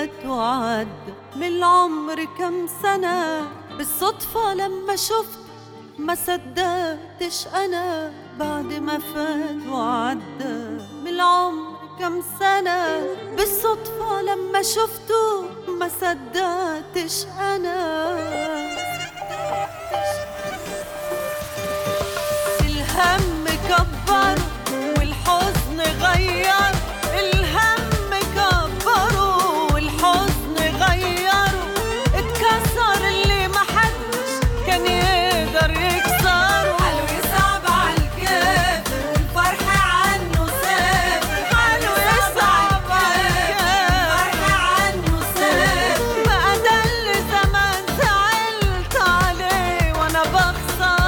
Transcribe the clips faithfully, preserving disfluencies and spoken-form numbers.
فات وعدى من العمر كم سنة، بالصدفة لما شفت ما صدقتش أنا، بعد ما فات وعدى من العمر كم سنة، بالصدفة لما شفته ما صدقتش أنا. الهم كبر والحزن غير، الهم كبر والحزن غير، اتكسر اللي محدش كان يقدر يكسره. حلو يصعب عالكافر والفرح عنه سافر، حلو يصعب عالكافر والفرح عنه سافر، بقى ده اللي زمان زعلت عليه وانا بخسره.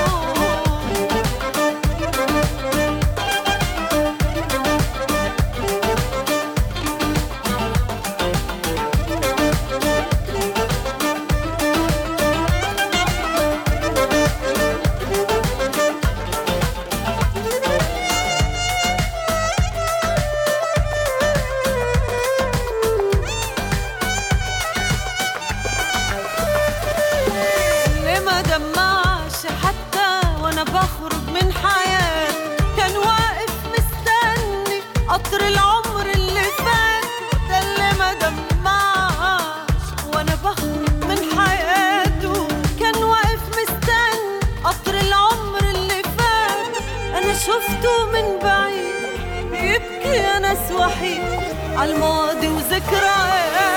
دمعش حتى وانا بخرج من حياتي، كان واقف مستني قطر العمر اللي فات، ده اللي ما دمعش وانا بخرج من حياته، كان واقف مستني قطر العمر اللي فات. انا شفته من بعيد بيبكي يا ناس وحيد عالماضي وذكريات،